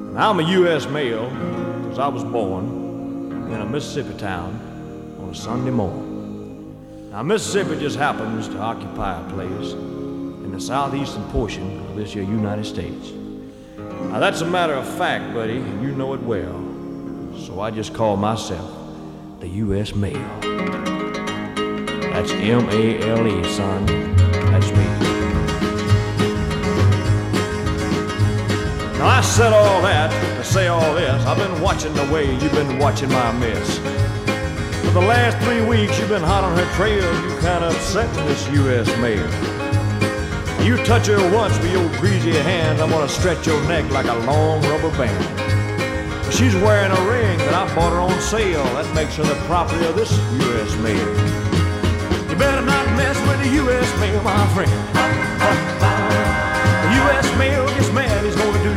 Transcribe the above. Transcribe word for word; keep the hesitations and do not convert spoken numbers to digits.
I'm a U S male because I was born in a Mississippi town on a Sunday morning. Now, Mississippi just happens to occupy a place in the southeastern portion of this here United States. Now, that's a matter of fact, buddy, and you know it well. So I just call myself the U S Male. That's M A L E, son. That's me. Now, I said all that to say all this. I've been watching the way you've been watching my mess. For the last three weeks, you've been hot on her trail. You kind of upsetting this U S Male. You touch her once with your greasy hands, I'm gonna stretch your neck like a long rubber band. She's wearing a ring that I bought her on sale. That makes her the property of this U S Male. You better not mess with the U S Male, my friend. The U S Male